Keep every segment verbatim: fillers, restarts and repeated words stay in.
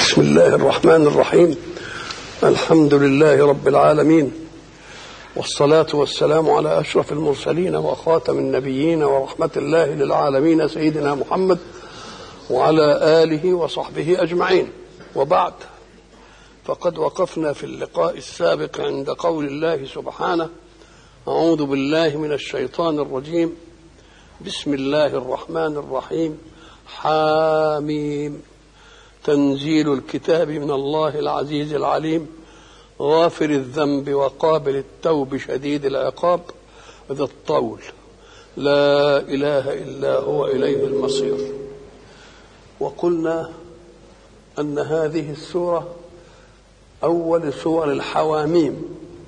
بسم الله الرحمن الرحيم. الحمد لله رب العالمين، والصلاة والسلام على أشرف المرسلين وخاتم النبيين ورحمة الله للعالمين سيدنا محمد وعلى آله وصحبه أجمعين. وبعد، فقد وقفنا في اللقاء السابق عند قول الله سبحانه: أعوذ بالله من الشيطان الرجيم، بسم الله الرحمن الرحيم، حاميم، تنزيل الكتاب من الله العزيز العليم، غافر الذنب وقابل التوب شديد العقاب ذي الطول، لا إله إلا هو إليه المصير. وقلنا أن هذه السورة أول سور الحواميم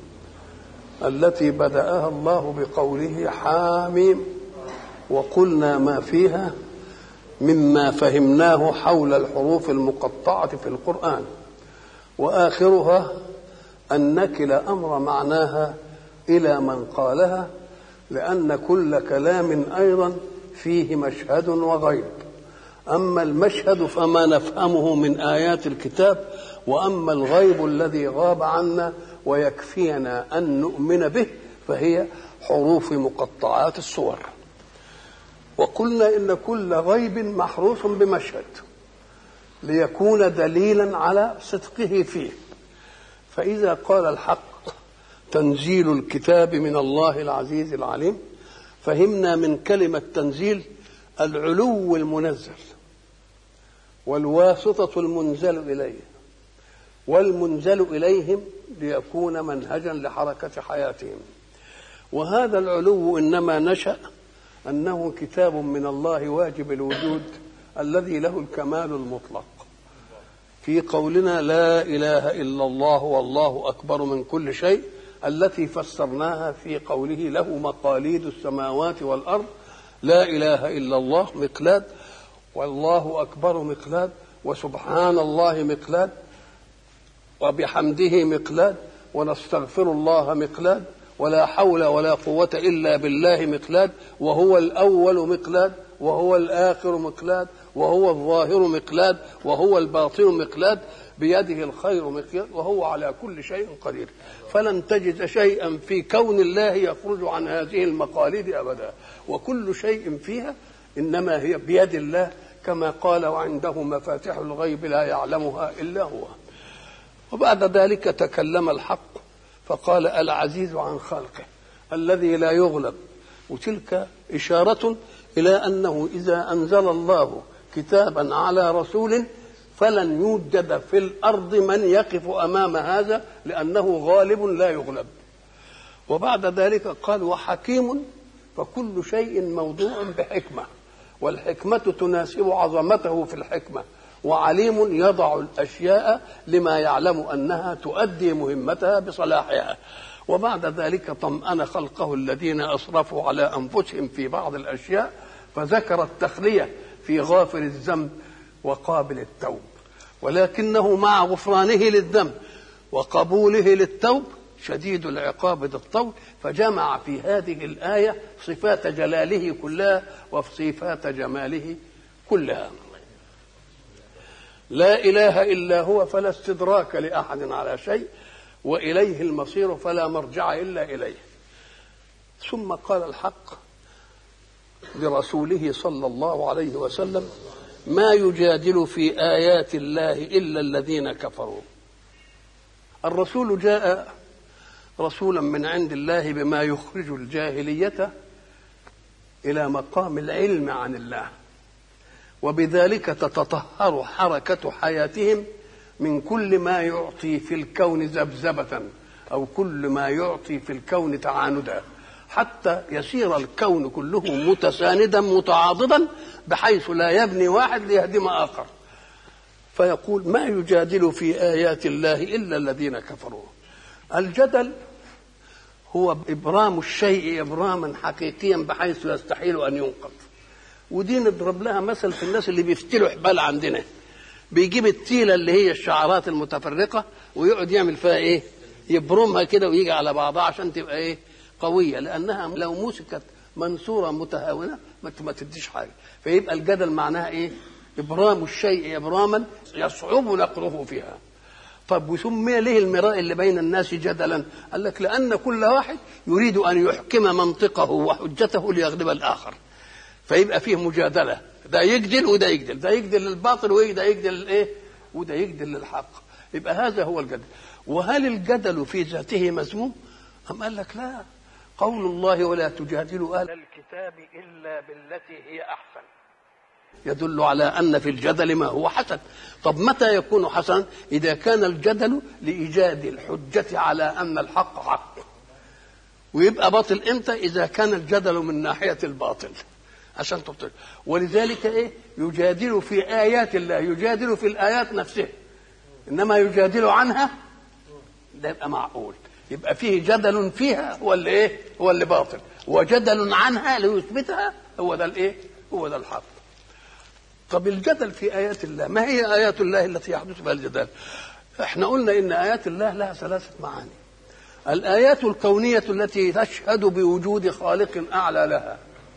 التي بدأها الله بقوله حاميم، وقلنا ما فيها مما فهمناه حول الحروف المقطعة في القرآن، وآخرها أن نكل أمر معناها إلى من قالها، لأن كل كلام أيضا فيه مشهد وغيب. أما المشهد فما نفهمه من آيات الكتاب، وأما الغيب الذي غاب عنا ويكفينا أن نؤمن به فهي حروف مقطعات الصور. وقلنا إن كل غيب محروس بمشهد ليكون دليلا على صدقه فيه. فإذا قال الحق تنزيل الكتاب من الله العزيز العليم، فهمنا من كلمة تنزيل العلو المنزل، والواسطة المنزل إليه، والمنزل إليهم ليكون منهجا لحركة حياتهم. وهذا العلو إنما نشأ أنه كتاب من الله واجب الوجود الذي له الكمال المطلق. في قولنا لا إله إلا الله والله أكبر من كل شيء، التي فسرناها في قوله له مقاليد السماوات والأرض، لا إله إلا الله مقلاد، والله أكبر مقلاد، وسبحان الله مقلاد، وبحمده مقلاد، ونستغفر الله مقلاد، ولا حول ولا قوة إلا بالله مقلاد، وهو الأول مقلاد، وهو الآخر مقلاد، وهو الظاهر مقلاد، وهو الباطن مقلاد، بيده الخير مقلاد، وهو على كل شيء قدير. فلن تجد شيئا في كون الله يخرج عن هذه المقاليد أبدا، وكل شيء فيها إنما هي بيد الله، كما قال وعنده مفاتيح الغيب لا يعلمها إلا هو. وبعد ذلك تكلم الحق فقال العزيز عن خلقه الذي لا يغلب، وتلك إشارة إلى أنه إذا أنزل الله كتابا على رسول فلن يوجد في الأرض من يقف أمام هذا، لأنه غالب لا يغلب. وبعد ذلك قال وحكيم، فكل شيء موضوع بحكمة، والحكمة تناسب عظمته في الحكمة، وعليم يضع الأشياء لما يعلم أنها تؤدي مهمتها بصلاحها. وبعد ذلك طمأن خلقه الذين أسرفوا على أنفسهم في بعض الأشياء، فذكر التخلية في غافر الذنب وقابل التوب، ولكنه مع غفرانه للذنب وقبوله للتوب شديد العقاب ذي الطول، فجمع في هذه الآية صفات جلاله كلها وصفات جماله كلها. لا إله إلا هو، فلا استدراك لأحد على شيء، وإليه المصير فلا مرجع إلا إليه. ثم قال الحق لرسوله صلى الله عليه وسلم: ما يجادل في آيات الله إلا الذين كفروا. الرسول جاء رسولا من عند الله بما يخرج الجاهلية إلى مقام العلم عن الله، وبذلك تتطهر حركة حياتهم من كل ما يعطي في الكون ذبذبة، أو كل ما يعطي في الكون تعاندا، حتى يصير الكون كله متساندا متعاضدا بحيث لا يبني واحد ليهدم آخر. فيقول ما يجادل في آيات الله إلا الذين كفروا. الجدل هو إبرام الشيء إبراما حقيقيا بحيث يستحيل أن ينقض. ودي نضرب لها مثل في الناس اللي بيفتلوا حبال عندنا، بيجيب التيلة اللي هي الشعرات المتفرقة ويقعد يعمل فيها ايه، يبرمها كده ويجي على بعضها عشان تبقى ايه، قوية، لأنها لو مسكت منصورة متهاونة ما تديش حاجة. فيبقى الجدل معناها ايه، إبرام الشيء إبراما يصعب نقره فيها. طب وسمي ليه المراء اللي بين الناس جدلا؟ قال لك لأن كل واحد يريد أن يحكم منطقه وحجته ليغلب الآخر، فيبقى فيه مجادلة، ده يجدل وده يجدل، ده يجدل للباطل وده يجدل للإيه وده يجدل للحق. يبقى هذا هو الجدل. وهل الجدل في ذاته مذموم؟ أم قال لك لا، قول الله ولا تجادلوا أهل الكتاب إلا بالتي هي أحسن يدل على أن في الجدل ما هو حسن. طب متى يكون حسنا؟ إذا كان الجدل لإيجاد الحجة على أن الحق حق، ويبقى باطل إمتى؟ إذا كان الجدل من ناحية الباطل عشان تبطل. ولذلك إيه يجادل في آيات الله، يجادل في الآيات نفسها، إنما يجادل عنها ده يبقى معقول، يبقى فيه جدل فيها هو اللي إيه هو اللي باطل، وجدل عنها ليثبتها هو ده الإيه هو ده الحق. طب الجدل في آيات الله، ما هي آيات الله التي يحدث بها الجدال؟ احنا قلنا إن آيات الله لها ثلاثة معاني. الآيات الكونية التي تشهد بوجود خالق أعلى لها،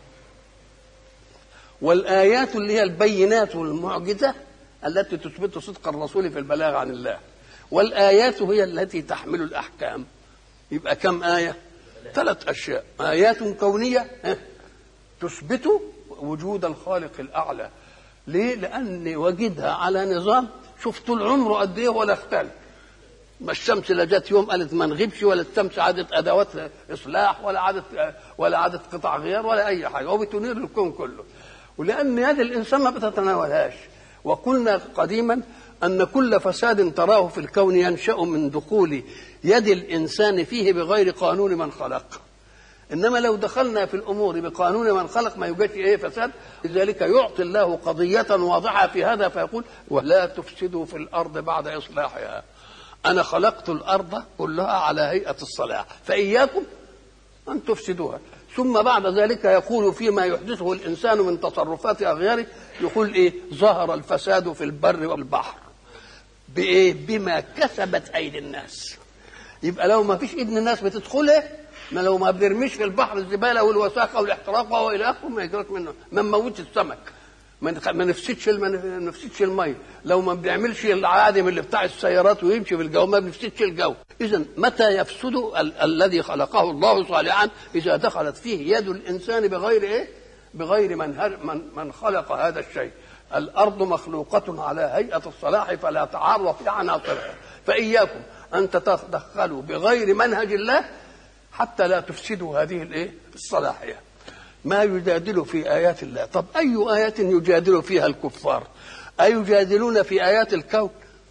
والآيات اللي هي البينات والمعجزة التي تثبت صدق الرسول في البلاغ عن الله، والآيات هي التي تحمل الأحكام. يبقى كم آية؟ ثلاث أشياء. آيات كونية تثبت وجود الخالق الأعلى. ليه؟ لأن وجدها على نظام شوف طول عمره قد إيه ولا اختلف. ما الشمس لا جت يوم قالت ما نغيبش، ولا الشمس عادت أدوات إصلاح، ولا عادت ولا عادت قطع غيار ولا أي حاجة، وبتنير الكون كله. ولأن يد الإنسان ما بتتناولهاش. وقلنا قديما أن كل فساد تراه في الكون ينشأ من دخول يد الإنسان فيه بغير قانون من خلق. إنما لو دخلنا في الأمور بقانون من خلق ما يوجدش إيه فساد. لذلك يعطي الله قضية واضحة في هذا فيقول ولا تفسدوا في الأرض بعد إصلاحها. أنا خلقت الأرض كلها على هيئة الصلاح، فإياكم أن تفسدوها. ثم بعد ذلك يقول فيما يحدثه الإنسان من تصرفات أغياره، يقول إيه؟ ظهر الفساد في البر والبحر بإيه؟ بما كسبت أيدي الناس. يبقى لو ما فيش إيد الناس بتدخله، ما لو ما بنرميش في البحر الزبالة والوساخة والاحتراق وإلى آخره ما يجرت منه، ما نموتش السمك، ما نفسدش ما نفسدش المي، لو ما بنعملش العادم اللي بتاع السيارات ويمشي في الجو ما بنفسدش الجو. إذا متى يفسد ال- الذي خلقه الله صالحا؟ إذا دخلت فيه يد الإنسان بغير إيه؟ بغير من, هر من من خلق هذا الشيء. الأرض مخلوقة على هيئة الصلاح فلا تعارض في عناصرها، فإياكم أن تتدخلوا بغير منهج الله حتى لا تفسدوا هذه الإيه؟ الصلاحية. ما يجادل في آيات الله. طب أي آيات يجادل فيها الكفار؟ أيجادلون في آيات الكون؟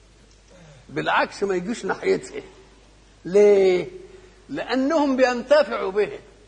بالعكس ما يجوش ناحيتها. ليه؟ لأنهم بينتفعوا به.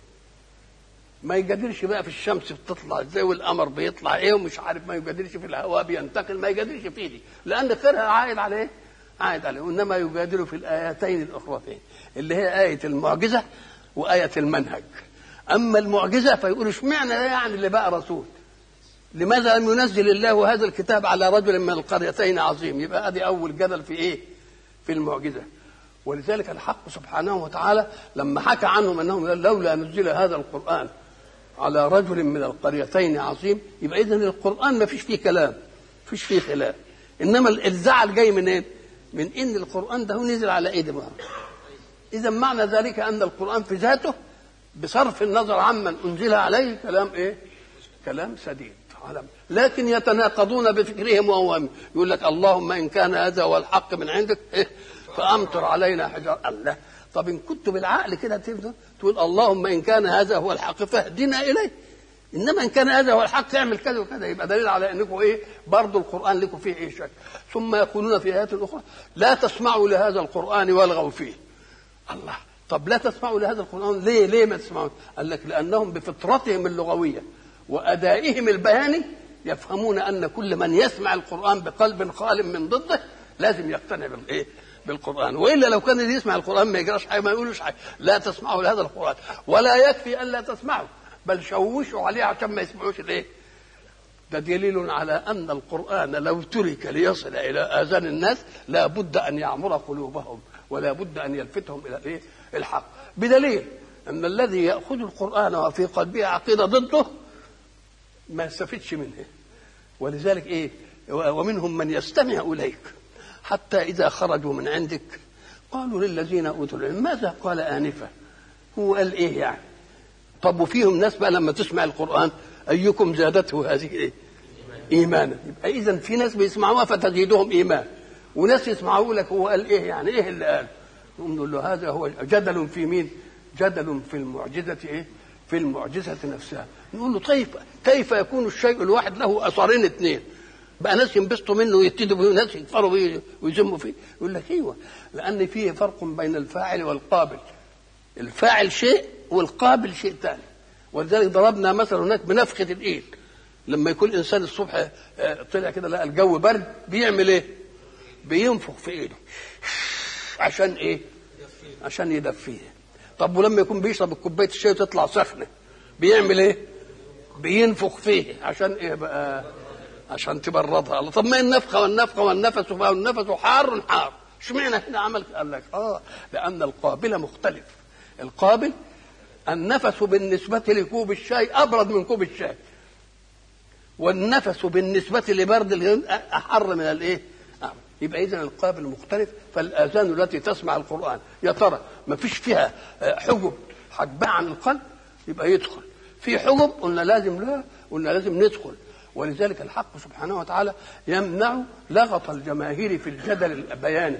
ما يجادلش بقى في الشمس بتطلع ازاي والقمر بيطلع ايه ومش عارف، ما يجادلش في الهواء بينتقل، ما يجادلش فيه دي، لأن خيرها عائد عليه عائد عليه. وإنما يجادل في الآيتين الأخرتين اللي هي آية المعجزة وآية المنهج. أما المعجزة فيقول اشمعنى ده يعني اللي بقى رسول؟ لماذا لم ينزل الله هذا الكتاب على رجل من القريتين عظيم؟ يبقى ادي أول جدل في إيه؟ في المعجزة. ولذلك الحق سبحانه وتعالى لما حكى عنهم أنهم لولا نزل هذا القرآن على رجل من القريتين عظيم، يبقى إذن القرآن ما فيش فيه كلام، ما فيش فيه خلاف. إنما الزعل جاي من إيه؟ من إن القرآن ده نزل على إيد بقى. إذا معنى ذلك أن القرآن في ذاته بصرف النظر عمن أنزل عليه كلام إيه؟ كلام سديد. لكن يتناقضون بفكرهم وأوهامهم. يقول لك اللهم إن كان هذا هو الحق من عندك إيه؟ فأمطر علينا حجر. الله، طب إن كنت بالعقل كده تقول اللهم إن كان هذا هو الحق فاهدنا إليه، إنما إن كان هذا هو الحق تعمل كذا وكذا، يبقى دليل على أنكم إيه؟ برضو القرآن لكم فيه إيه شك. ثم يقولون في آيات أخرى لا تسمعوا لهذا القرآن والغوا فيه. الله، طب لا تسمعوا لهذا القرآن ليه؟ ليه ما تسمعوا؟ قال لك لأنهم بفطرتهم اللغوية وأدائهم البياني يفهمون أن كل من يسمع القرآن بقلب خال من ضده لازم يقتنع بالإيه؟ بالقرآن. وإلا لو كان يسمع القرآن ما يجراش حاجة، ما يقولوش حاجة. لا تسمعوا لهذا القرآن، ولا يكفي أن لا تسمعوا بل شوشوا عليه عشان ما يسمعوش الإيه؟ ده دليل على أن القرآن لو ترك ليصل إلى آذان الناس لا بد أن يعمر قلوبهم ولا بد أن يلفتهم إلى إيه؟ الحق. بدليل أن الذي يأخذ القرآن وفي قلبه عقيدة ضده ما يستفدش منه. ولذلك إيه؟ ومنهم من يستمع إليك حتى إذا خرجوا من عندك قالوا للذين أوتوا العلم ماذا قال آنفا. هو قال إيه يعني؟ طب وفيهم ناس بقى لما تسمع القرآن أيكم زادته هذه إيه؟ إيمانا. يبقى إذن في ناس بيسمعوها فتزيدهم إيمان، وناس يسمعوا لك هو قال إيه يعني؟ إيه اللي قال؟ نقول له هذا هو جدل في مين؟ جدل في المعجزة إيه؟ في المعجزة نفسها. نقول له طيب كيف يكون الشيء الواحد له أثرين اثنين؟ بقى ناس ينبسطوا منه ويتدوا به وناس يكفروا به ويذموا فيه. يقول لك ايوه، لان فيه فرق بين الفاعل والقابل. الفاعل شيء والقابل شيء ثاني. ولذلك ضربنا مثلا هناك بنفخه الايد. لما يكون انسان الصبح طلع كده لقى الجو برد بيعمل ايه؟ بينفخ في ايده عشان ايه؟ عشان يدفيه. طب ولما يكون بيشرب كوبايه الشاي وتطلع سخنه بيعمل ايه؟ بينفخ فيه عشان ايه بقى؟ عشان تبردها. طب ما النفخه والنفخه والنفس والنفس حار حار، اشمعنى هنا عمل؟ قال لك اه لان القابل مختلف. القابل النفس بالنسبه لكوب الشاي ابرد من كوب الشاي، والنفس بالنسبه لبرد الغد احر من الايه؟ يبقى اذا القابل مختلف. فالاذان التي تسمع القران يا ترى ما فيش فيها حجب حجبها عن القلب يبقى يدخل. في حجب قلنا لازم لا قلنا لازم ندخل. ولذلك الحق سبحانه وتعالى يمنع لغط الجماهير في الجدل البياني.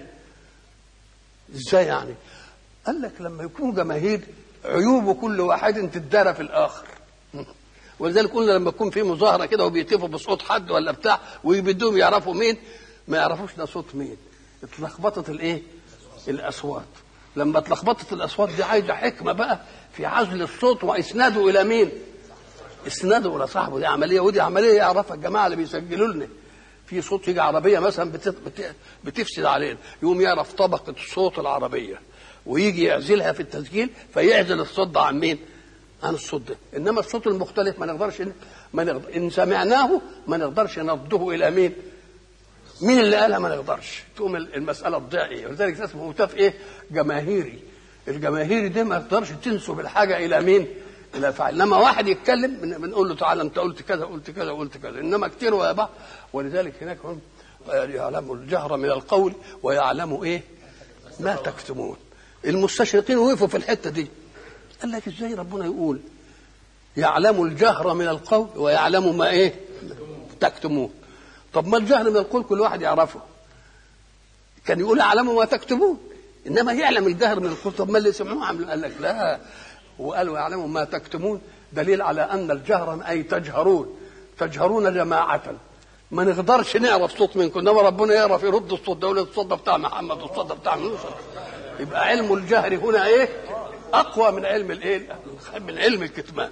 ازاي يعني؟ قال لك لما يكون جماهير عيوب كل واحد تدار في الاخر. ولذلك قلنا لما يكون في مظاهره كده وبيتفقوا بصوت حد ولا بتاع ويبدوهم يعرفوا مين، ما يعرفوش ده صوت مين. اتلخبطت الايه؟ الاصوات. لما اتلخبطت الاصوات دي عايزه حكمه بقى في عزل الصوت واسناده الى مين؟ اسناده ولا صاحبه. دي عمليه، ودي عمليه يعرفها الجماعه اللي بيسجلوا لنا. في صوت يجي عربيه مثلا بتفسد علينا، يقوم يعرف طبقه صوت العربيه ويجي يعزلها في التسجيل فيعزل الصوت ده عن مين؟ عن الصوت ده. انما الصوت المختلف ما نقدرش ما نقدر ان سمعناه ما نقدرش نرده الى مين؟ مين اللي قالها؟ ما نقدرش. تقوم المساله تضيع. ولذلك اسمه هتاف ايه؟ جماهيري. الجماهيري دي ما تقدرش تنسب الحاجه الى مين؟ الى فاعل. لما واحد يتكلم بنقول له تعالى انت قلت كذا قلت كذا قلت كذا. انما كتير ويا بعض. ولذلك هناك هم يعلم الجهر من القول ويعلم ايه؟ ما تكتمون. المستشرقين وقفوا في الحته دي. قال لك ازاي ربنا يقول يعلم الجهر من القول ويعلم ما ايه؟ تكتمون. طب ما الجهر من القول كل واحد يعرفه. كان يقول يعلم ما تكتمون، انما يعلم الجهر من القول. طب ما اللي سمعوه عملوا؟ قال لك لا، وقالوا يعلموا ما تكتمون دليل على ان الجهر اي تجهرون تجهرون جماعه. ما نقدرش نعرف صوت منكم، انما ربنا يعرف يرد الصوت ده، الصوت ده بتاع محمد والصوت ده بتاع موسى. يبقى علم الجهر هنا ايه؟ اقوى من علم الايه؟ من علم الكتمان.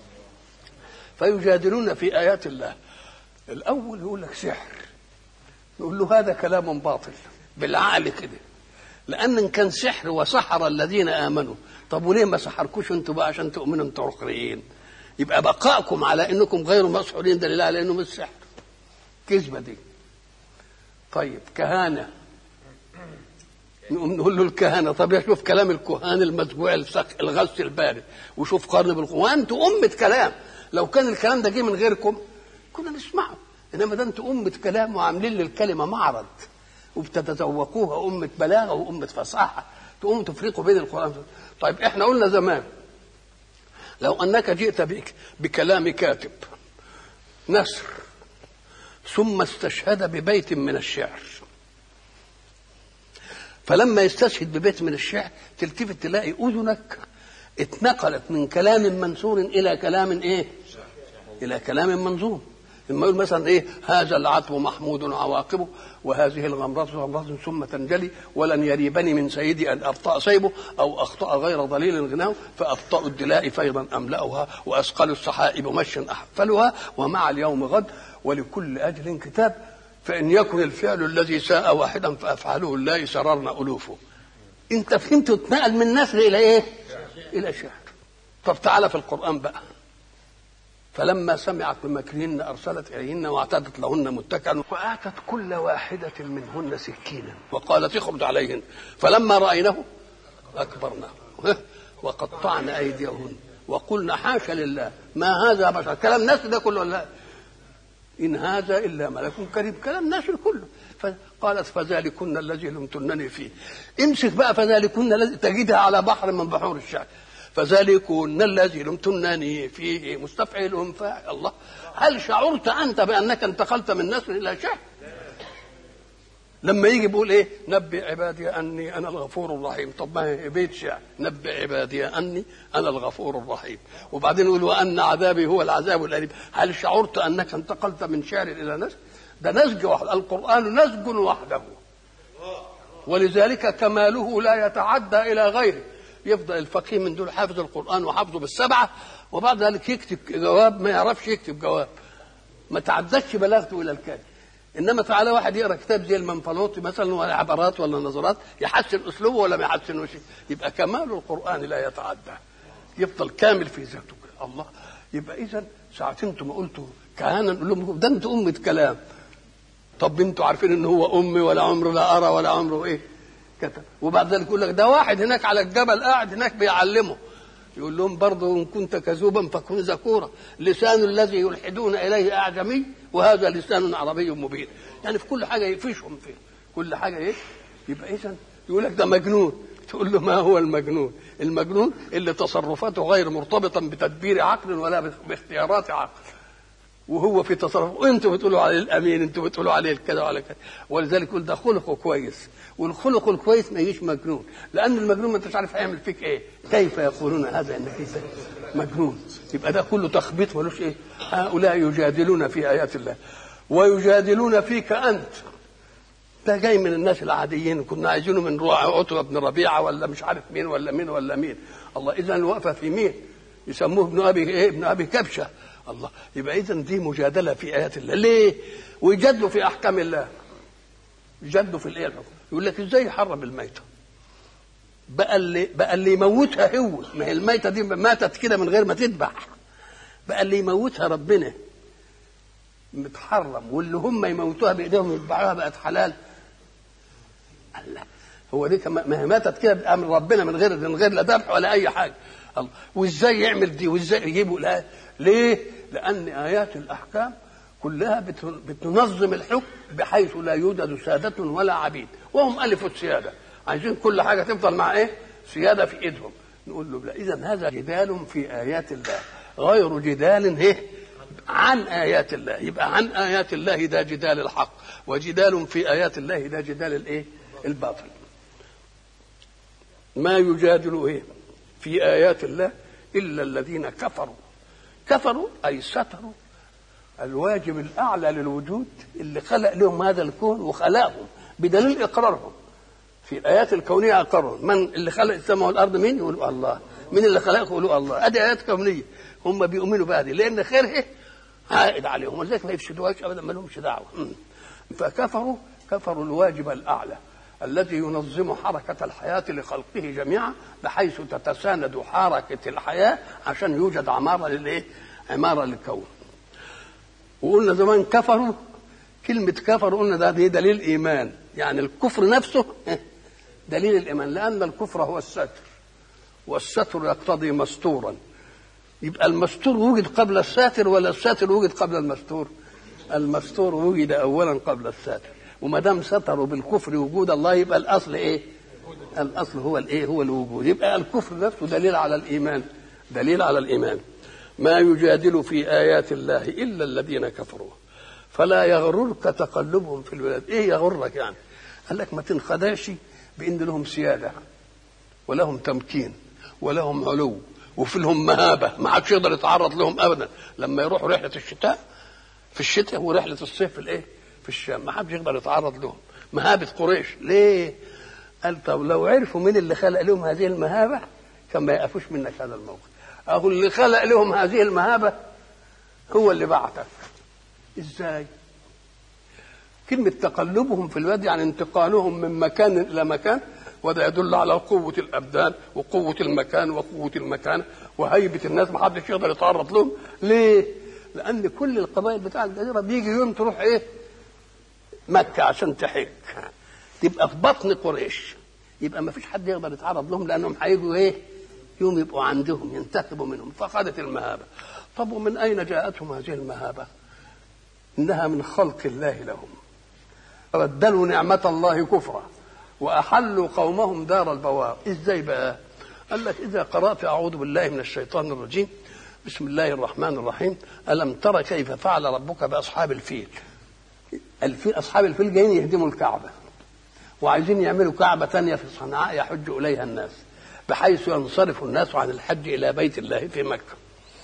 فيجادلون في ايات الله. الاول يقول لك سحر، نقول له هذا كلام باطل بالعقل كده، لان ان كان سحر وسحر الذين امنوا، طب وليه ما سحركوش انتوا بقى عشان تؤمنوا انتوا عقريين؟ يبقى بقائكم على انكم غير مسحورين دليل على انه مش سحر. كذبه دي. طيب كهانه، نقول له الكهانه. طب شوف كلام الكهان المسبوع الغث البارد، وشوف قرن بالقران. انتوا امه كلام. لو كان الكلام ده جه من غيركم كنا نسمعه، انما ده انتوا امه كلام وعاملين للكلمه معرض وبتتذوقوها امه بلاغه وامه فصاحه، تقوموا تفرقوا بين القران. طيب احنا قلنا زمان لو انك جئت بك بكلام كاتب نثر ثم استشهد ببيت من الشعر، فلما يستشهد ببيت من الشعر تلتفت تلاقي اذنك اتنقلت من كلام منثور الى كلام ايه؟ الى كلام منظوم. لما يقول مثلا ايه؟ هذا العتب محمود عواقبه وهذه الغمرة غمرة ثم تنجلي ولن يريبني من سيدي ان ابطأ سيبه او اخطأ غير ضليل غناه فابطأ الدلاء فيضا املأها واثقل السحائب مشا احفلها ومع اليوم غد ولكل اجل كتاب فان يكن الفعل الذي ساء واحدا فافعله الله سررنا الوفه. انت فهمت تتنقل من نثر الى ايه؟ الى شعر. طب تعالى في القرآن بقى. فلما سمعت بمكرهن أرسلت إليهن واعتدت لهن متكئا وآتت كل واحدة منهن سكينا وقالت اخرج عليهن فلما رأينه أكبرناه وقطعن أيديهن وقلنا حاشا لله ما هذا بشر. كلام الناس ده كله لا. إن هذا إلا ملك كريم، كلام ناشر كله. فقالت فذلكن الذي لمتنني فيه. امسك بقى فذلكن الذي تجدها على بحر من بحور الشعر. فذلكن الذي لمتنني فيه مستفعل فاعل. الله، هل شعرت أنت بأنك انتقلت من نسر إلى شعر؟ لما يجي بيقول ايه؟ نبئ عبادي اني انا الغفور الرحيم. طب ما هي بيت شعر، نبئ عبادي اني انا الغفور الرحيم، وبعدين يقول وان عذابي هو العذاب الاليم. هل شعرت انك انتقلت من شعر الى نسج؟ ده نسج واحد، القران نسج وحده، ولذلك كماله لا يتعدى الى غيره. يفضل الفقيه من دول حافظ القران وحافظه بالسبعه، وبعد ذلك يكتب جواب ما يعرفش يكتب جواب، ما تعدتش بلاغته الى الكاتب. انما تعالى واحد يقرا كتاب زي المنفلوطي مثلا ولا عبارات ولا نظرات، يحسن اسلوبه ولا ما يحسنوش؟ يبقى كمال القران لا يتعدى، يفضل كامل في ذاته. الله، يبقى اذا ساعه انتم قلتوا كهانا نقول لهم ده انتوا امه كلام. طب انتوا عارفين ان هو امي ولا عمره لا ارى ولا عمره ايه كتب؟ وبعد ذلك يقول لك ده واحد هناك على الجبل قاعد هناك بيعلمه. يقول لهم برضه ان كنت كذوبا فكن ذكورا، لسان الذي يلحدون اليه اعجمي وهذا لسان عربي مبين. يعني في كل حاجه يفيشهم فيه، كل حاجه ايه. يبقى اذا يقول لك ده مجنون. تقول له ما هو المجنون؟ المجنون اللي تصرفاته غير مرتبطه بتدبير عقل ولا باختيارات عقل، وهو في تصرف. وانتوا بتقولوا عليه الامين، انتوا بتقولوا عليه كذا وعلى كذا. ولذلك يقول ده خلقه كويس، والخلق الكويس ما يجيش مجنون، لان المجنون ما انتش عارف هيعمل فيك ايه. كيف يقولون هذا انك انت مجنون؟ يبقى ده كله تخبيط ملوش ايه. هؤلاء يجادلون في ايات الله ويجادلون فيك انت. ده جاي من الناس العاديين، كنا عايزينه من عتبة بن ربيعه ولا مش عارف مين ولا مين ولا مين. الله، اذا الوقفه في مين؟ يسموه ابن ابي ايه؟ ابن ابي كبشه. الله، يبقى اذا دي مجادله في ايات الله. ليه؟ ويجادلوا في احكام الله، يجادلوا في الايه الحكم. يقول لك ازاي يحرم الميته؟ بقى اللي بقى اللي يموتها هو، ما هي الميته دي ماتت كده من غير ما تذبح. بقى اللي يموتها ربنا متحرم، واللي هم يموتوها بايديهم يذبحوها بقت حلال. الله، هو دي ما هي ماتت كده بامر ربنا من غير من غير لا ذبح ولا اي حاجه. الله، وازاي يعمل دي وازاي يجيبوا لا؟ ليه؟ لان ايات الاحكام كلها بتنظم الحكم بحيث لا يوجد سادة ولا عبيد، وهم ألفوا السيادة، عايزين كل حاجة تفضل مع إيه؟ سيادة في إيدهم. نقول له لا، إذن هذا جدال في آيات الله غير جدال إيه؟ عن آيات الله. يبقى عن آيات الله ده جدال الحق، وجدال في آيات الله ده جدال الإيه؟ الباطل. ما يجادل إيه؟ في آيات الله إلا الذين كفروا. كفروا أي ستروا الواجب الأعلى للوجود اللي خلق لهم هذا الكون وخلقهم بدليل إقرارهم في الآيات الكونية. أقرهم من اللي خلق السماء والأرض؟ مين؟ يقولوا الله. من اللي خلقه؟ يقولوا الله. أدي آيات كونية، هم بيؤمنوا بهذه لأن خيره عائد عليهم، ولذلك ما يفسدوهاش أبدا، ما لهمش دعوة. فكفروا كفروا الواجب الأعلى الذي ينظم حركة الحياة لخلقه جميعا، بحيث تتساند حركة الحياة عشان يوجد عمارة للإيه؟ عمارة للكون. وقلنا زمان كفروا، كلمة كفر قلنا ده دي دليل إيمان، يعني الكفر نفسه دليل الإيمان، لأن الكفر هو الستر، والستر يقتضي مستورا. يبقى المستور وجد قبل الساتر ولا الساتر وجد قبل المستور؟ المستور وجد أولا قبل الساتر. وما دام ستروا بالكفر وجود الله يبقى الأصل إيه؟ الأصل هو الإيه؟ هو الوجود. يبقى الكفر نفسه دليل على الإيمان، دليل على الإيمان. ما يجادل في آيات الله إلا الذين كفروا فلا يغررك تقلبهم في البلاد. إيه يغرك يعني؟ قال لك ما تنخدعش بإن لهم سيادة ولهم تمكين ولهم علو وفي لهم مهابة، ما حدش يقدر يتعرض لهم أبدا. لما يروحوا رحلة الشتاء في الشتاء ورحلة الصيف في الإيه؟ في الشام، ما حدش يقدر يتعرض لهم. مهابة قريش ليه؟ قال طب لو عرفوا مين اللي خلق لهم هذه المهابة كان ما يقفوش منك هذا الموقف. أهو اللي خلق لهم هذه المهابة هو اللي بعتك. إزاي؟ كلمة تقلبهم في الوادي يعني انتقالهم من مكان إلى مكان، وده يدل على قوة الأبدان وقوة المكان وقوة المكان وهيبة الناس، ما حدش يقدر يتعرض لهم. ليه؟ لأن كل القبائل بتاع الجزيرة بيجي يوم تروح إيه؟ مكة عشان تحج، تبقى في بطن قريش، يبقى ما فيش حد يقدر يتعرض لهم لأنهم هيجوا إيه؟ يوم يبقوا عندهم ينتخبوا منهم. فقدت المهابة. طب ومن أين جاءتهم هذه المهابة؟ إنها من خلق الله لهم، بدلوا نعمة الله كفرا وأحلوا قومهم دار البوار. إزاي بقى؟ قال لك إذا قرأت أعوذ بالله من الشيطان الرجيم بسم الله الرحمن الرحيم ألم تر كيف فعل ربك بأصحاب الفيل. الفيل أصحاب الفيل جايين يهدموا الكعبة وعايزين يعملوا كعبة تانية في صنعاء يحج إليها الناس، بحيث ينصرف الناس عن الحج إلى بيت الله في مكة،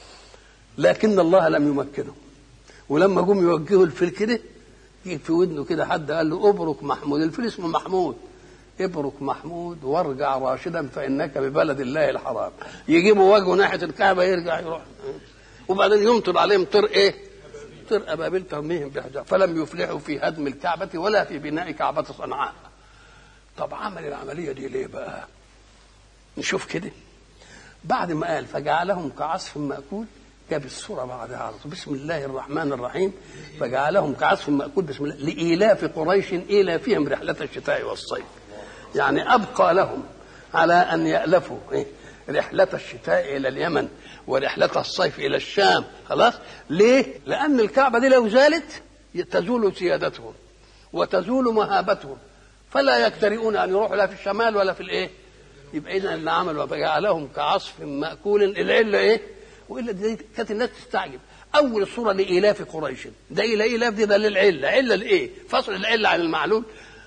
لكن الله لم يمكنه. ولما جم يوجهوا الفيل كده جه في ودنه كده حد قال له ابرك محمود، الفيل اسمه محمود، ابرك محمود وارجع راشدا فإنك ببلد الله الحرام. يجيبوا وجهه ناحية الكعبة يرجع يروح، وبعدين يمطر عليهم طر ايه؟ طر أبابيل ترميهم بحجار، فلم يفلحوا في هدم الكعبة ولا في بناء كعبة صنعاء. طب عمل العملية دي ليه بقى؟ نشوف كده. بعد ما قال فجعلهم كعصف مأكول جاب السورة بعدها على طول بسم الله الرحمن الرحيم فجعلهم كعصف مأكول بسم الله لإيلاف قريش إيلافهم رحلة الشتاء والصيف. يعني أبقى لهم على أن يألفوا إيه؟ رحلة الشتاء إلى اليمن ورحلة الصيف إلى الشام. خلاص ليه؟ لأن الكعبة دي لو زالت تزول سيادتهم وتزول مهابتهم، فلا يجترئون أن يروحوا لا في الشمال ولا في الإيه. يبقى إذا اللي عملوا فجعلهم كعصف مأكول. العلة إيه؟ وإلا دي كانت الناس تستعجب. أول الصورة لإيلاف قريش، ده إلى إيلاف دي ده للعلة. علة لإيه؟ فصل العلة عن المعلول.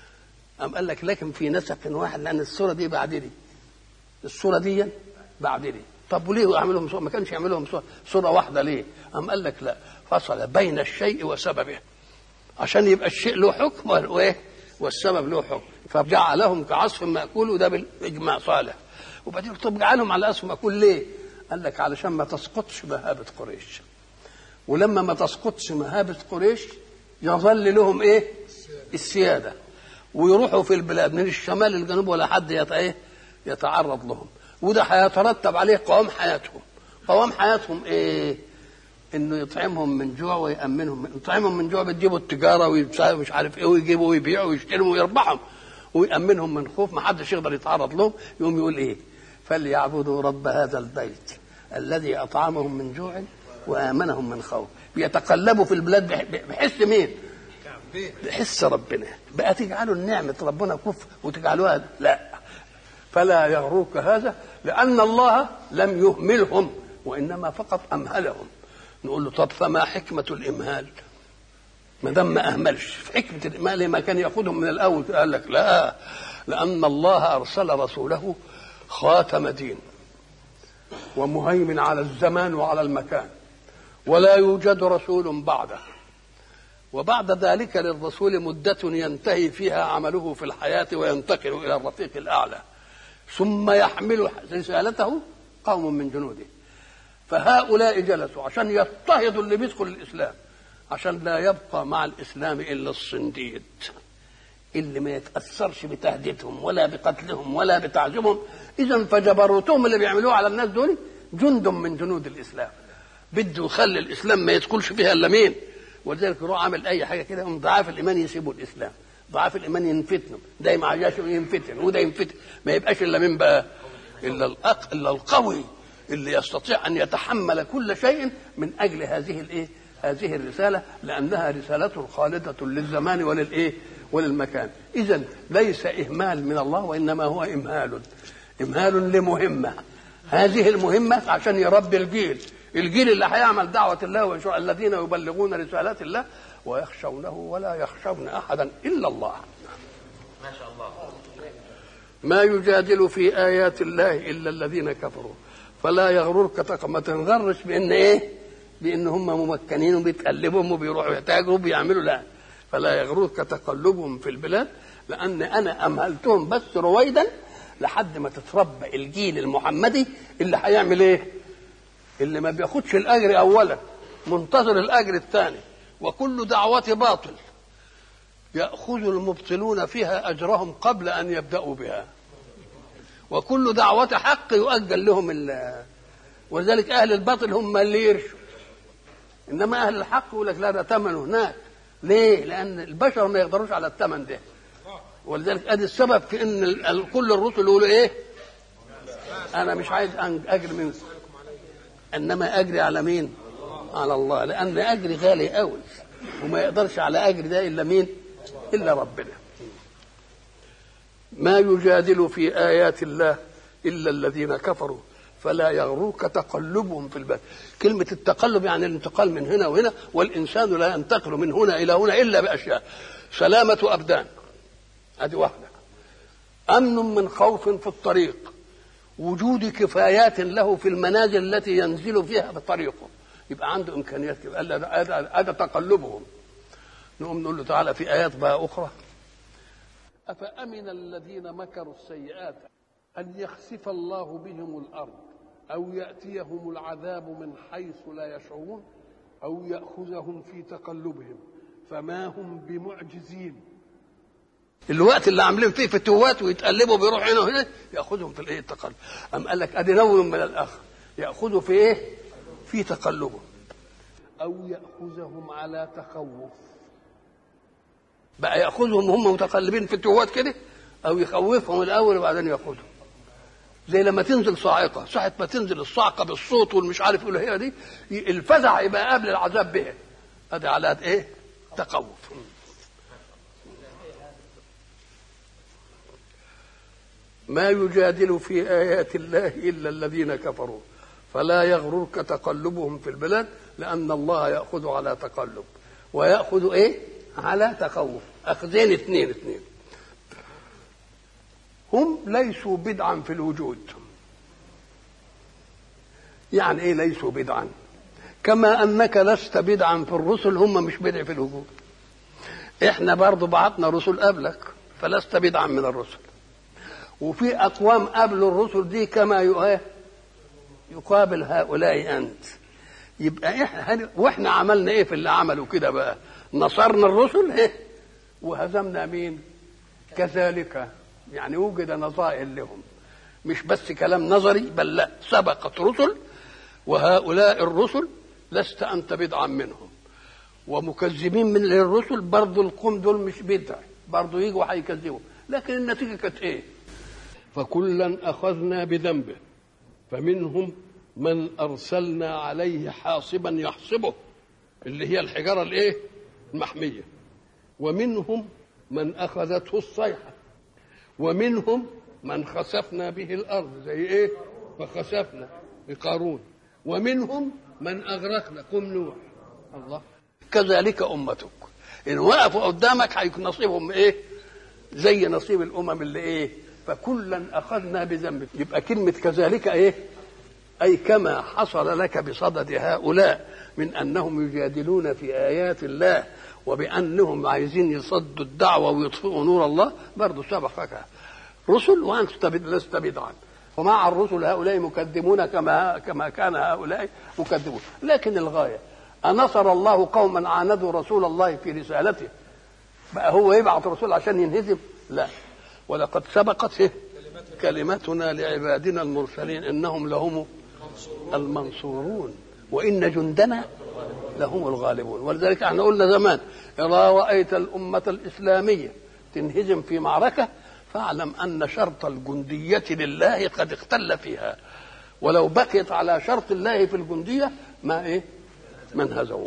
أم قال لك لكن في نسق واحد، لأن الصورة دي بعد دي، الصورة دي بعد دي. طب وليه يعملهم صورة؟ ما كانش يعملهم صورة, صورة واحدة ليه؟ أم قال لك لا، فصل بين الشيء وسببه عشان يبقى الشيء له حكم وإيه؟ والسبب له حكم. فجعلهم كعصف مأكول، وده بالإجماع صالح. وبعدين طب جعلهم على عصف مأكول ليه؟ قال لك علشان ما تسقطش مهابة قريش، ولما ما تسقطش مهابة قريش يظل لهم ايه؟ السيادة، ويروحوا في البلاد من الشمال للجنوب ولا حد ايه؟ يتعرض لهم. وده هيترتب عليه قوام حياتهم. قوام حياتهم ايه؟ انه يطعمهم من جوع ويأمنهم. يطعمهم من جوع بتجيبوا التجارة ومش عارف ايه، ويجيبوا ويبيعوا ويشتروا ويربحهم، ويأمنهم من خوف ما حدش يقدر يتعرض لهم. يقوم يقول ايه؟ فليعبدوا رب هذا البيت الذي أطعمهم من جوع وآمنهم من خوف. بيتقلبوا في البلاد بحس مين؟ بحس ربنا. بقى تجعلوا النعمة ربنا كفر وتجعلوها لا. فلا يغروك هذا، لأن الله لم يهملهم وإنما فقط أمهلهم. نقول له طب فما حكمة الإمهال؟ ما دام ما أهملش، حكمة الإمهال ما كان يأخذهم من الأول؟ قال لك لا، لأن الله أرسل رسوله خاتم دين ومهيمن على الزمان وعلى المكان، ولا يوجد رسول بعده. وبعد ذلك للرسول مدة ينتهي فيها عمله في الحياة وينتقل إلى الرفيق الأعلى، ثم يحمل رسالته قوم من جنوده. فهؤلاء جلسوا عشان يضطهدوا اللي بيدخل الإسلام، عشان لا يبقى مع الإسلام إلا الصنديد اللي ما يتأثرش بتهديدهم ولا بقتلهم ولا بتعذيبهم. إذن فجبروتهم اللي بيعملوه على الناس دول جند من جنود الإسلام، بده يخلي الإسلام ما يدخلش فيها إلا مين؟ ولذلك يروح عامل أي حاجة كده هم ضعاف الإيمان يسيبوا الإسلام، ضعاف الإيمان ينفتنوا، ده ما عجاش ينفتن وده ينفتن، ما يبقاش إلا من بقى إلا الأق إلا القوي اللي يستطيع أن يتحمل كل شيء من أجل هذه الإيه؟ هذه الرسالة، لأنها رسالة خالدة للزمان وللإيه؟ وللمكان. إذن ليس إهمال من الله، وإنما هو إمهال، إمهال لمهمة. هذه المهمة عشان يربي الجيل، الجيل اللي هيعمل دعوة الله وينشر، الذين يبلغون رسالات الله ويخشونه ولا يخشون أحدا إلا الله. ما شاء الله. ما يجادل في آيات الله إلا الذين كفروا فلا يغررك. ما تنغرش بأن إيه؟ بأن هم ممكنين وبيتقلبهم وبيروحوا يتاجروا وبيعملوا، لا. فلا يغررك تقلبهم في البلاد، لأن أنا أمهلتهم بس رويدا لحد ما تتربى الجيل المحمدي اللي هيعمل إيه؟ اللي ما بياخدش الأجر أولا، منتظر الأجر الثاني. وكل دعوة باطل يأخذ المبطلون فيها أجرهم قبل أن يبدأوا بها، وكل دعوة حق يؤجل لهم ال وذلك أهل الباطل هم اللي يرشوا، إنما أهل الحق يقول لك لا، ده ثمنه هناك. ليه؟ لأن البشر ما يقدروش على الثمن ده. ولذلك ادي السبب في ان كل الرسل يقولوا ايه؟ انا مش عايز اجر منكم، انما اجري على مين؟ على الله، لان اجري غالي قوي. وما يقدرش على أجر ده إلا مين؟ إلا ربنا. ما يجادل في آيات الله إلا الذين كفروا فلا يغرك تقلبهم في البلد. كلمة التقلب يعني الانتقال من هنا وهنا، والإنسان لا ينتقل من هنا إلى هنا إلا بأشياء: سلامة أبدان، هذه واحدة، أمن من خوف في الطريق، وجود كفايات له في المنازل التي ينزل فيها بطريقه، يبقى عنده إمكانيات كده. هذا تقلبهم. نقوم نقول له تعالى في آيات بقى أخرى: أفأمن الذين مكروا السيئات أن يخسف الله بهم الأرض أو يأتيهم العذاب من حيث لا يشعرون أو يأخذهم في تقلبهم فما هم بمعجزين. الوقت اللي عاملين فيه فتوات ويتقلبوا بيروح هنا وهنا يأخذهم في الايه التقلب. أم قال لك أدي نوع من الآخر، يأخذوا في ايه؟ في تقلبهم. أو يأخذهم على تخوف، بقى يأخذهم هم متقلبين في التوات كده، أو يخوفهم الأول وبعدين يأخذهم. زي لما تنزل صاعقة، ساعة ما تنزل الصاعقة بالصوت والمش عارف ايه هي دي، الفزع يبقى قبل العذاب بها. هذا على ايه؟ تخوف. ما يجادل في آيات الله إلا الذين كفروا فلا يغررك تقلبهم في البلاد، لأن الله يأخذ على تقلب ويأخذ إيه؟ على تخوف. أخذين اثنين اثنين. هم ليسوا بدعا في الوجود. يعني إيه ليسوا بدعا؟ كما أنك لست بدعا في الرسل، هم مش بدع في الوجود. إحنا برضو بعثنا رسل قبلك فلست بدعا من الرسل، وفي أقوام قبل الرسل دي كما يقابل هؤلاء أنت. يبقى إحنا وإحنا عملنا إيه في اللي عملوا كده بقى؟ نصرنا الرسل إيه؟ وهزمنا مين؟ كذلك يعني وجد نظائر لهم، مش بس كلام نظري، بل لا، سبقت رسل، وهؤلاء الرسل لست أنت بدعا منهم. ومكذبين من الرسل برضو القوم دول مش بدع، برضو يجوا هيكذبوا، لكن النتيجة كانت إيه؟ فكلا أخذنا بذنبه فمنهم من أرسلنا عليه حاصبا يحصبه، اللي هي الحجارة الإيه؟ المحمية، ومنهم من أخذته الصيحة، ومنهم من خسفنا به الأرض زي إيه؟ فخسفنا بقارون، ومنهم من أغرقنا قم نوح. الله. كذلك أمتك إن وقفوا قدامك هيكون نصيبهم إيه؟ زي نصيب الأمم اللي إيه؟ فكلا أخذنا بذنبه. يبقى كلمة كذلك إيه؟ أي كما حصل لك بصدد هؤلاء من أنهم يجادلون في آيات الله وبأنهم عايزين يصدوا الدعوة ويطفئوا نور الله، برضو سبقك رسل وأنت لست بدعا. ومع الرسل هؤلاء مكذبون كما كما كان هؤلاء مكذبون. لكن الغاية أنصر الله قوما عاندوا رسول الله في رسالته، بقى هو يبعث رسول عشان ينهزم؟ لا. ولقد سبقت كلمتنا لعبادنا المرسلين إنهم لهم المنصورون وإن جندنا لهم الغالبون. ولذلك احنا قلنا زمان: إذا رأيت الأمة الإسلامية تنهزم في معركة فاعلم أن شرط الجندية لله قد اختل فيها، ولو بقيت على شرط الله في الجندية ما إيه؟ ما انهزموا.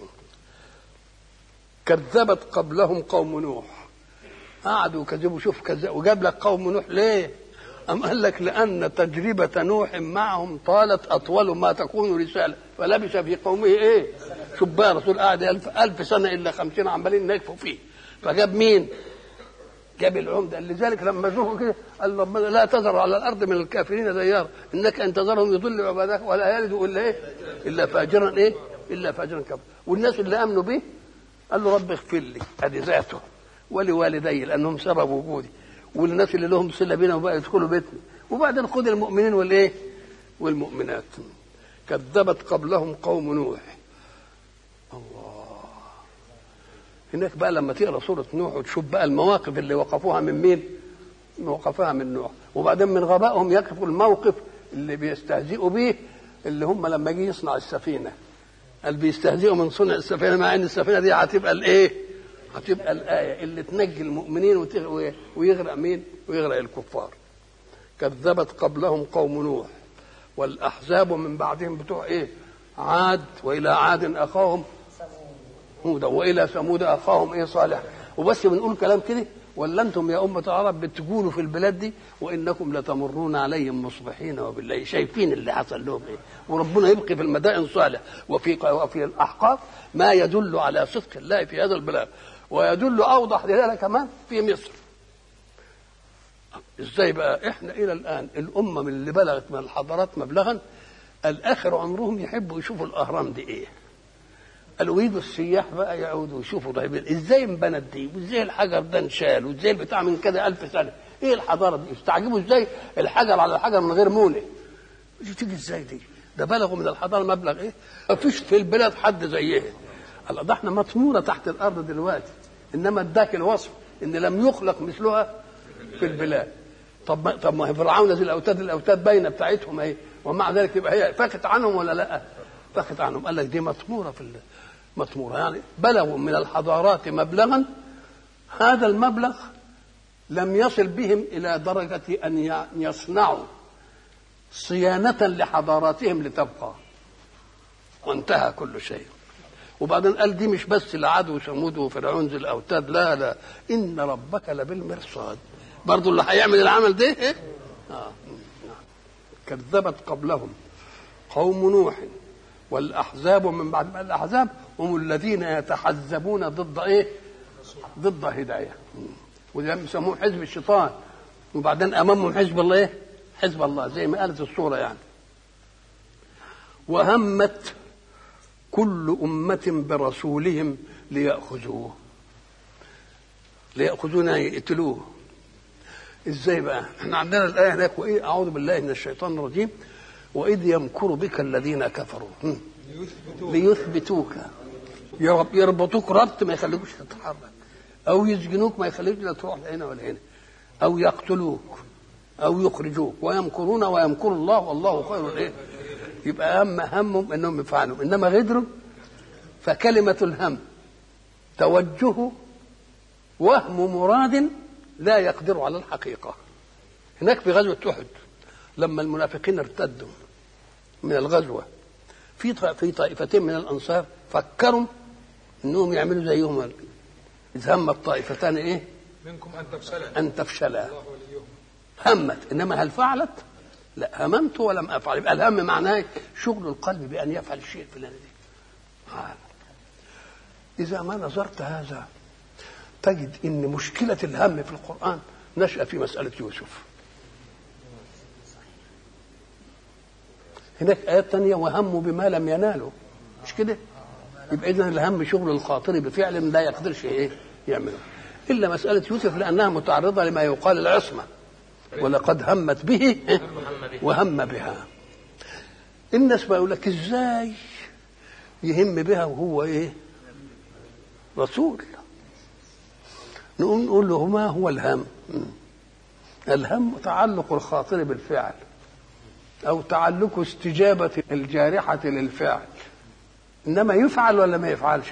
كذبت قبلهم قوم نوح، قعدوا كذبوا. شوف كذب وجاب لك قوم نوح ليه؟ أم قال لك لأن تجربة نوح معهم طالت أطول ما تكون رسالة، فلبث في قومه إيه؟ شوف بقى رسول قاعد ألف, ألف سنة إلا خمسين عمالين نكفوا فيه، فجاب مين؟ جاب العمدة. لذلك لما شوفوا كده قال ربنا لا تذر على الأرض من الكافرين ديار إنك أن تذرهم يضل عبادك ولا يلدوا إلا إيه؟ إلا فاجرا إيه؟ إلا فاجرا كفر. والناس اللي آمنوا به قال له رب اغفر لي، أدي ذاته، ولوالدي لأنهم سبب وجودي، والناس اللي لهم صلة بينا وبقى يدخلوا بيتنا، وبعدين خذ المؤمنين والايه؟ والمؤمنات. كذبت قبلهم قوم نوح. الله. هناك بقى لما تقرا سوره نوح وتشوف بقى المواقف اللي وقفوها من مين؟ وقفوها من نوح، وبعدين من غبائهم يقفوا الموقف اللي بيستهزئوا به، اللي هم لما جه يصنع السفينه قال بيستهزئوا من صنع السفينه، مع ان السفينه دي هتبقى الايه؟ هتبقى الآية اللي تنجي المؤمنين ويغرق مين؟ ويغرق الكفار. كذبت قبلهم قوم نوح والأحزاب من بعدهم بتوع إيه؟ عاد، وإلى عاد أخاهم هودا والى ثمود اخاهم ايه صالح، وبس بنقول كلام كده؟ ولا انتم يا امه العرب بتقولوا في البلاد دي وانكم لتمرون عليهم مصبحين وبالليل، شايفين اللي حصل لهم ايه؟ وربنا يبقي في المدائن صالح وفي وفي الاحقاف ما يدل على صدق الله في هذا البلاد، ويدل اوضح لذلك كمان في مصر. ازاي بقى احنا الى الان الامم اللي بلغت من الحضارات مبلغا الاخر عمرهم يحبوا يشوفوا الاهرام دي ايه؟ قالوا يجوا السياح بقى يعودوا يشوفوا طيب ازاي انبنت دي، وازاي الحجر ده انشال، وازاي البتاع من كده ألف سنه، ايه الحضاره دي؟ يستعجبوا ازاي الحجر على الحجر من غير مولد، دي تيجي ازاي دي؟ ده بلغوا من الحضاره مبلغ ايه؟ مفيش في البلاد حد زيه. الله، ده احنا مطموره تحت الارض دلوقتي، انما اداك الوصف ان لم يخلق مثلها في البلاد. طب ما طب ما فرعون ذي الاوتاد، الاوتاد باينه بتاعتهم اهي، ومع ذلك تبقى هي فاكت عنهم ولا لا؟ فاكت عنهم. قال لك دي مطموره في الله، مطموره يعني بلغوا من الحضارات مبلغا، هذا المبلغ لم يصل بهم الى درجه ان يصنعوا صيانه لحضاراتهم لتبقى، وانتهى كل شيء. وبعدين قال دي مش بس لعاد وثمود وفرعون ذي الاوتاد، لا لا، ان ربك لبالمرصاد، برضو اللي هيعمل العمل ده إيه؟ آه. كذبت قبلهم قوم نوح والاحزاب من بعد ما الاحزاب هم الذين يتحزبون ضد ايه؟ ضد هدايه، وده بيسموه حزب الشيطان، وبعدين امامهم حزب الله ايه؟ حزب الله، زي ما قالت الصوره يعني. وهمت كل أمة برسولهم ليأخذوه، ليأخذونا يقتلوه. ازاي بقى؟ احنا عندنا الآية هناك وإيه؟ أعوذ بالله من الشيطان الرجيم، وإذ يمكر بك الذين كفروا ليثبتوك، يربطوك ربط ما يخليكوش تتحرك، أو يسجنوك ما يخليكوش لا تروح هنا ولا هنا، أو يقتلوك أو يخرجوك، ويمكرون ويمكر الله والله خير الإيه؟ يبقى هم همهم انهم يفعلوا، انما غدروا فكلمه الهم توجه وهم مراد لا يقدر على الحقيقه. هناك في غزوه احد لما المنافقين ارتدوا من الغزوه، في في طائفتين من الانصار فكروا انهم يعملوا زيهم، اذ همت طائفتان ايه؟ منكم ان تفشلا ان تفشلا همت، انما هل فعلت؟ لا، هممت ولم افعل. يبقى الهم معناه شغل القلب بان يفعل الشيء الفلاني دي. اذا ما نظرت هذا تجد ان مشكله الهم في القران نشأ في مساله يوسف. هناك ايات ثانيه وهموا بما لم ينالوا، مش كده؟ يبقى اذا الهم شغل الخاطر بفعل لا يقدرش ايه يعمله، الا مساله يوسف لانها متعرضه لما يقال العصمه، ولقد همت به وهم بها. الناس بيقول لك ازاي يهم بها وهو ايه؟ رسول. نقول نقول له ما هو الهم؟ الهم تعلق الخاطر بالفعل، او تعلق استجابه الجارحه للفعل، انما يفعل ولا ما يفعلش؟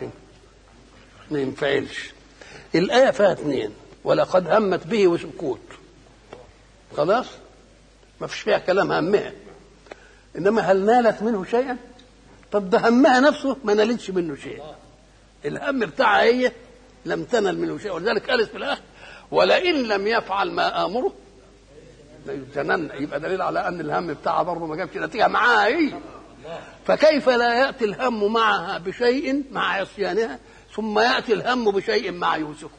ما ينفعلش. الايه فيها اثنين، ولقد همت به وسكوت، خلاص ما فيش فيها كلام همها، انما هل نالت منه شيئا؟ طب ده همها نفسه ما نالتش منه شيء، الهم بتاعها هي لم تنل منه شيء، ولذلك قالت في الاخر ولئن لم يفعل ما امره ليسجنن. يبقى دليل على ان الهم بتاعها برضه ما جابش نتيجه معاها هي، فكيف لا ياتي الهم معها بشيء مع عصيانها ثم ياتي الهم بشيء مع يوسف؟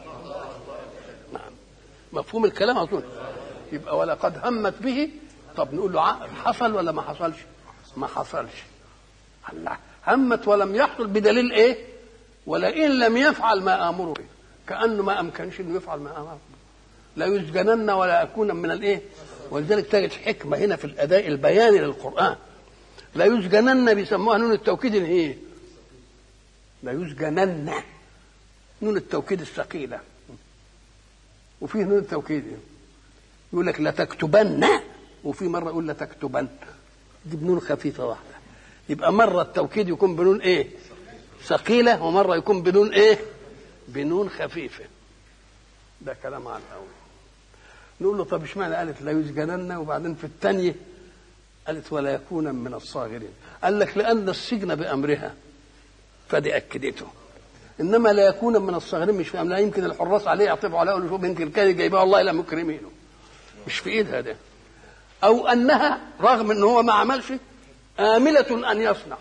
نعم، مفهوم الكلام اظن. يبقى ولقد همت به، طب نقول له حصل ولا ما حصلش؟ ما حصلش. الله، همت ولم يحصل بدليل ايه؟ ولئن لم يفعل ما امره به، كانه ما امكنش انه يفعل ما امره، لا يسجنن ولا اكون من الايه. ولذلك تجد حكمه هنا في الاداء البياني للقران. لا يسجنن بيسموها نون التوكيد الايه؟ لا يسجنن نون التوكيد الثقيله، وفيه نون التوكيد يقول لك لا تكتبن، وفي مره يقول لا تكتبن، دي بنون خفيفه واحده. يبقى مره التوكيد يكون بنون ايه؟ ثقيله، ومره يكون بنون ايه؟ بنون خفيفه. ده كلام على الاول. نقول له طب اشمعنى قالت لا يسجنن وبعدين في الثانيه قالت ولا يكون من الصاغرين؟ قال لك لان السجن بامرها، فدي اكدته. انما لا يكون من الصغيرين مش فاهم، لا يمكن الحراس عليه يعطفوا عليه يقولوا شوف بنت الكلب جايبها والله لا مكرمينه، مش في ايدها ده. او انها رغم ان هو ما عملش آملة ان يصنع،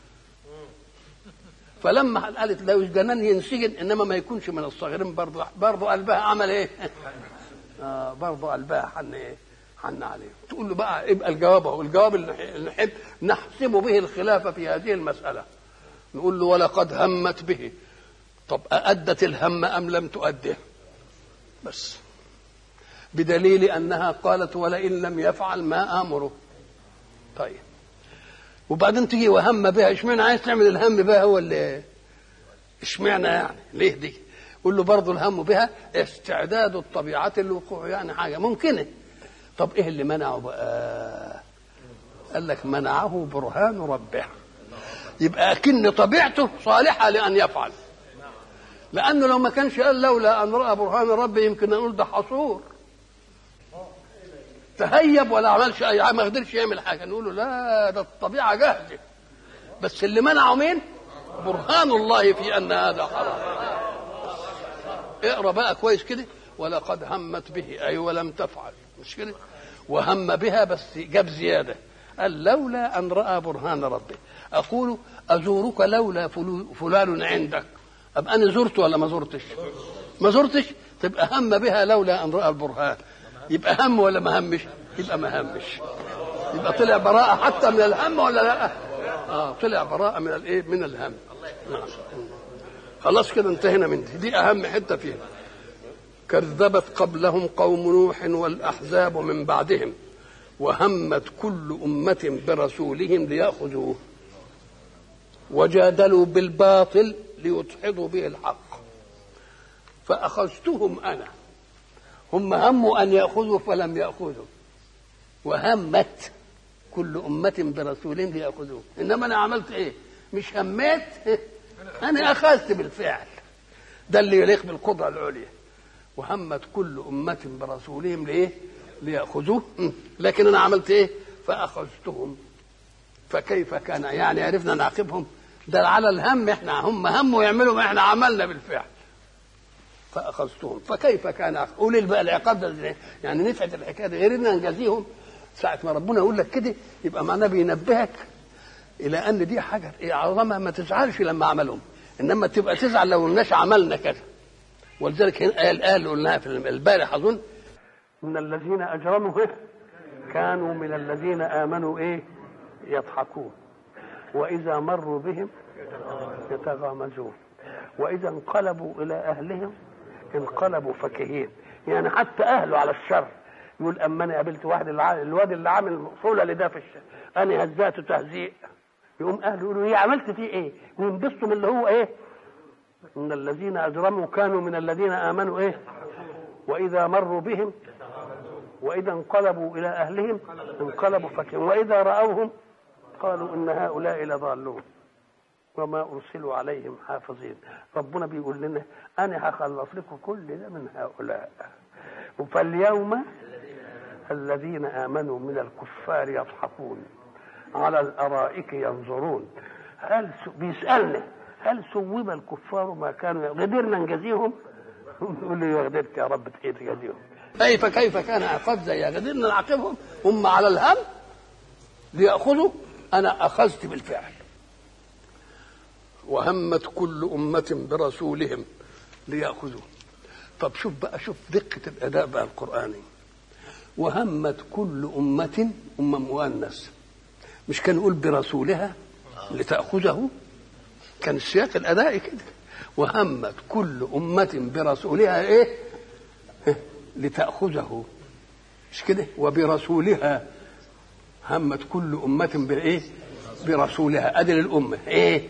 فلما قالت لو الجنان ينسجن انما ما يكونش من الصغيرين برضه برضه قلبها عمل ايه؟ آه برضه قلبها حن ايه؟ حن عليه. تقول له بقى يبقى الجواب اهو، الجواب اللي نحب نحسب به الخلاف في هذه المسألة. نقول له ولقد همت به. طب أأدت الهم أم لم تؤده؟ بس بدليل أنها قالت ولئن لم يفعل ما آمره. طيب وبعدين تيجي وهم بها، اشمعنى عايز تعمل الهم بها هو اللي اشمعنى يعني ليه دي؟ قول له برضه الهم بها استعداد الطبيعة للوقوع، يعني حاجة ممكنة. طب ايه اللي منعه بقى؟ قال لك منعه برهان ربه. يبقى أكن طبيعته صالحة لأن يفعل، لأنه لو ما كانش قال لولا أن رأى برهان ربي يمكن نقول ده حصور تهيب ولا عملش أي ما قدرش يعمل حاجة، نقول له لا ده الطبيعة جاهزة، بس اللي منعه مين؟ برهان الله في أن هذا حرام. اقرأ بقى كويس كده، ولقد همت به أي ولم تفعل، مش كده؟ وهم بها بس جاب زيادة، قال لولا أن رأى برهان ربه. أقول أزورك لولا فلان عندك، أبقى أنا زرت ولا ما زرتش؟ ما زرتش، تبقى هم بها لولا أن رأى البرهان، يبقى هم ولا ما همش؟ يبقى ما همش، يبقى طلع براءة حتى من الهم ولا لا؟ آه طلع براءة من الإيه؟ من الهم. خلاص كده انتهينا من دي, دي أهم حتة فيها. كذبت قبلهم قوم نوح والأحزاب من بعدهم وهمت كل أمة برسولهم ليأخذوه وجادلوا بالباطل ليدحضوا به الحق فأخذتهم أنا. هم هموا أن يأخذوا فلم يأخذوا، وهمت كل أمة برسولهم ليأخذوه، إنما أنا عملت إيه؟ مش هميت، أنا أخذت بالفعل، ده اللي يليق بالقدرة العليا. وهمت كل أمة برسولهم لإيه؟ ليأخذوه، لكن أنا عملت إيه؟ فأخذتهم فكيف كان، يعني عرفنا نعاقبهم، ده على الهم، إحنا هم هموا يعملوا ما إحنا عملنا بالفعل. فأخذتهم فكيف كان، قول بقى العقاب ده يعني نفعت الحكاية دي غير إننا نجازيهم. ساعة ما ربنا يقول لك كده يبقى معناه بينبهك إلى أن دي حاجة عظمة، ما تزعلش لما عملهم، إنما تبقى تزعل لو الناس عملنا كذا. ولذلك الآية اللي قلناها في البارح أظن، من الذين أجرموا كانوا من الذين آمنوا إيه يضحكون وإذا مروا بهم يتغامزون وإذا انقلبوا إلى أهلهم انقلبوا فكهين. يعني حتى أهله على الشر يقول أما أنا قابلت واحد الواد اللي عامل صولة لده في الشر أنا هزاته تهزيء، يقوم أهله يقولوا إيه عملت فيه إيه، وينبسطوا من اللي هو إيه. من الذين أجرموا كانوا من الذين آمنوا إيه وإذا مروا بهم وإذا انقلبوا إلى أهلهم انقلبوا فكهين وإذا رأوهم قالوا إن هؤلاء لضالون وما أرسلوا عليهم حافظين. ربنا بيقول لنا أنا هخلص لكم كل ده من هؤلاء. فاليوم الذين آمنوا من الكفار يضحكون على الأرائك ينظرون. هل بيسألنا هل ثوب الكفار ما كانوا قدرنا نجازيهم؟ يقول له قدرت يا رب تجازيهم. كيف كيف كان عقاب زي قدرنا نعاقبهم؟ هم على الهم ليأخذوا، أنا أخذت بالفعل. وهمت كل أمة برسولهم ليأخذوا. طب شوف بقى، شوف دقة الأداء بقى القرآني. وهمت كل أمة، أمة مؤنث، مش كان يقول برسولها لتأخذه؟ كان السياق الأدائي كده. وهمت كل أمة برسولها إيه لتأخذه، مش كده؟ وبرسولها همت كل أمة بإيه برسولها. أدل الأمة إيه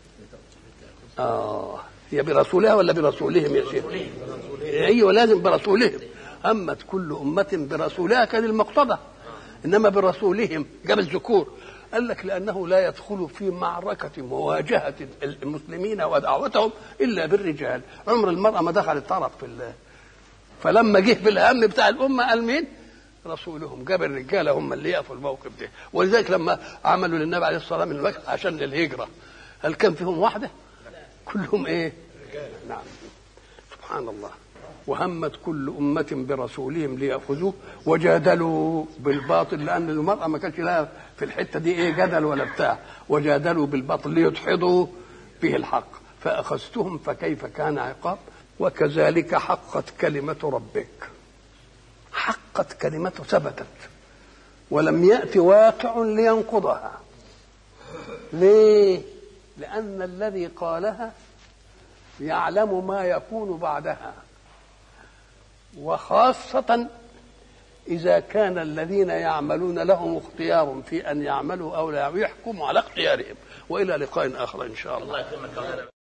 آه هي برسولها ولا برسولهم يا شيخ؟ أيوة لازم برسولهم. همت كل أمة برسولها كان المقتضى، إنما برسولهم جاب الذكور. قال لك لأنه لا يدخل في معركة مواجهة المسلمين ودعوتهم إلا بالرجال. عمر المرأة ما دخلت طرف في الله. فلما جه بالهم بتاع الأمة قال مين؟ رسولهم. جاب الرجال هم اللي يقفوا الموقف ده. ولذلك لما عملوا للنبي عليه الصلاة والسلام عشان للهجرة، هل كان فيهم واحدة؟ كلهم ايه نعم سبحان الله. وهمت كل أمة برسولهم ليأخذوه وجادلوا بالباطل، لأن المرأة ما كانش لها في الحتة دي إيه جدل ولا بتاع، وجادلوا بالباطل ليدحضوا به الحق فأخذتهم فكيف كان عقاب. وكذلك حقت كلمة ربك، حقت كلمته ثبتت ولم يأتي واقع لينقضها. ليه؟ لأن الذي قالها يعلم ما يكون بعدها، وخاصة إذا كان الذين يعملون لهم اختيار في أن يعملوا أو لا يحكموا على اختيارهم. وإلى لقاء آخر إن شاء الله.